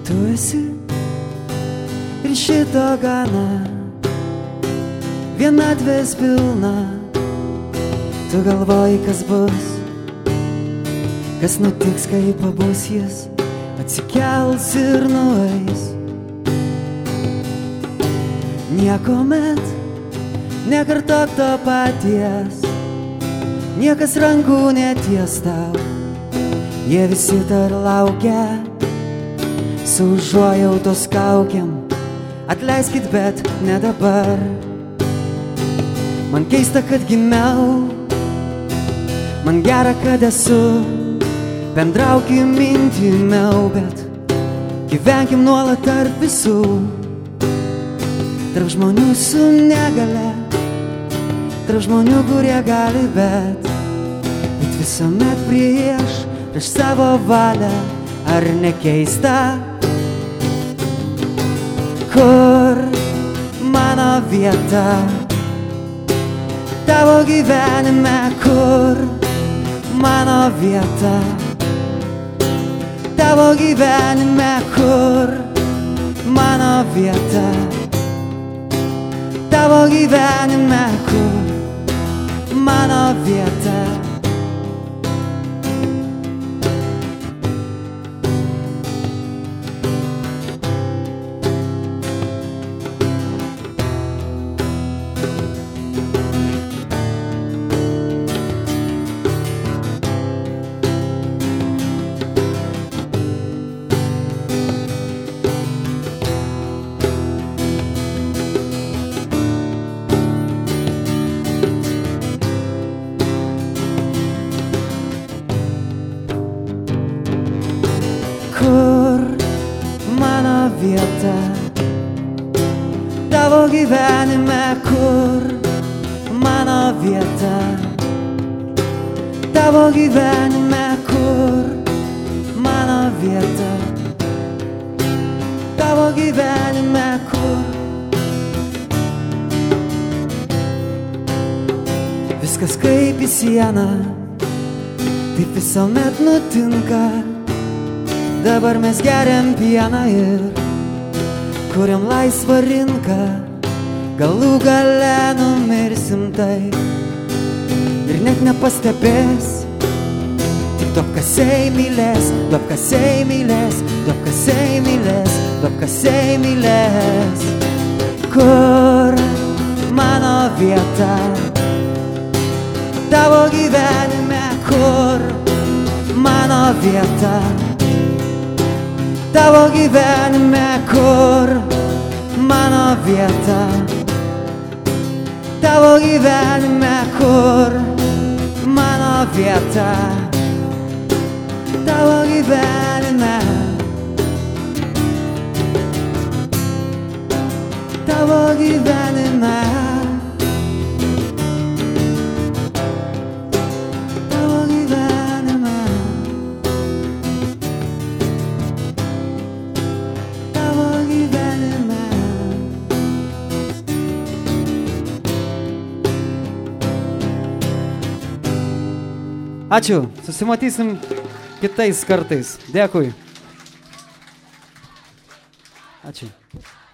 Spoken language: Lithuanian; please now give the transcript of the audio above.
Tu esi ir šito gana, vienatvės pilna. Tu galvoji, kas bus, kas nutiks, kai pabus jis, atsikels ir nueis. Niekuomet nekartok to paties, niekas rankų neties tau, jie visi dar laukia su užuojautos kaukiam. Atleiskit, bet ne dabar. Man keista, kad gimiau, man gera, kad esu, bendraukim intimiau, bet gyvenkim nuolat tarp visų, tarp žmonių su negale, tarp žmonių, kurie gali, bet visuomet prieš savo valią. Ar nekeista? Kur mano vieta tavo gyvenime? Kur mano vieta tavo gyvenime? Kur mano vieta tavo gyvenime? Kur mano vieta? Kur mano vieta tavo gyvenime? Kur mano vieta tavo gyvenime? Kur mano vieta tavo gyvenime? Kur viskas kaip į sieną, taip visuomet nutinka. Dabar mes geriam pieną ir kuriam laisvą rinką. Galų gale numirsim taip ir net nepastebės. Tik duobkasiai mylės, duobkasiai mylės, duobkasiai mylės, duobkasiai mylės. Kur mano vieta tavo gyvenime? Kur mano vieta tavo gyvenime? Kur mano vieta tavo gyvenime? Kur mano vieta tavo gyvenime? Tavo gyvenime? Ačiū, susimatysim kitais kartais. Dėkui. Ačiū.